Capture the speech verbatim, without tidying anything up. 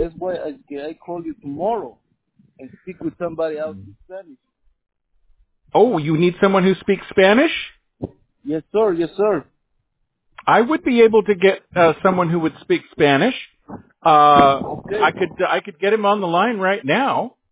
That's why I, I call you tomorrow and speak with somebody else in Spanish. Oh, you need someone who speaks Spanish? Yes, sir. Yes, sir. I would be able to get uh, someone who would speak Spanish. Uh, Okay. I could I could get him on the line right now.